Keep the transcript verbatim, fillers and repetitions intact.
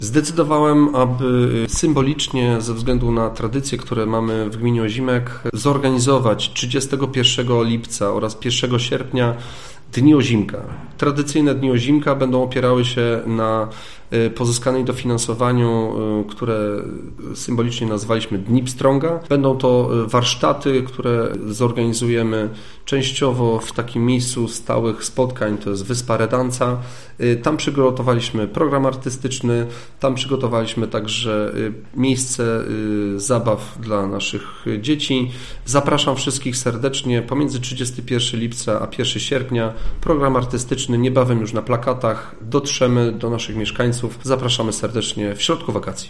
Zdecydowałem, aby symbolicznie, ze względu na tradycje, które mamy w gminie Ozimek, zorganizować trzydziestego pierwszego lipca oraz pierwszego sierpnia Dni Ozimka. Tradycyjne Dni Ozimka będą opierały się na pozyskanej dofinansowaniu, które symbolicznie nazwaliśmy Dni Pstrąga. Będą to warsztaty, które zorganizujemy częściowo w takim miejscu stałych spotkań, to jest Wyspa Redanca. Tam przygotowaliśmy program artystyczny, tam przygotowaliśmy także miejsce zabaw dla naszych dzieci. Zapraszam wszystkich serdecznie pomiędzy trzydziestego pierwszego lipca a pierwszego sierpnia. Program artystyczny niebawem już na plakatach. Dotrzemy do naszych mieszkańców. Zapraszamy serdecznie w środku wakacji.